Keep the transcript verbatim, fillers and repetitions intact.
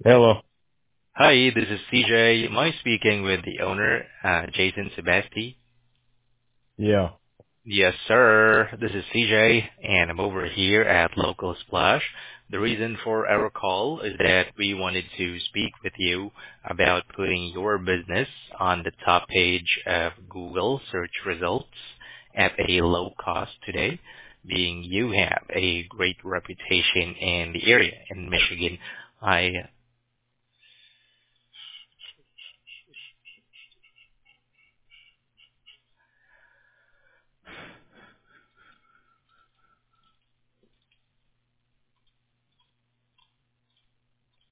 Hello. Hi, this is C J. Am I speaking with the owner, uh, Jason Sebasti? Yeah. Yes, sir. This is C J, and I'm over here at Local Splash. The reason for our call is that we wanted to speak with you about putting your business on the top page of Google search results at a low cost today, being you have a great reputation in the area in Michigan. I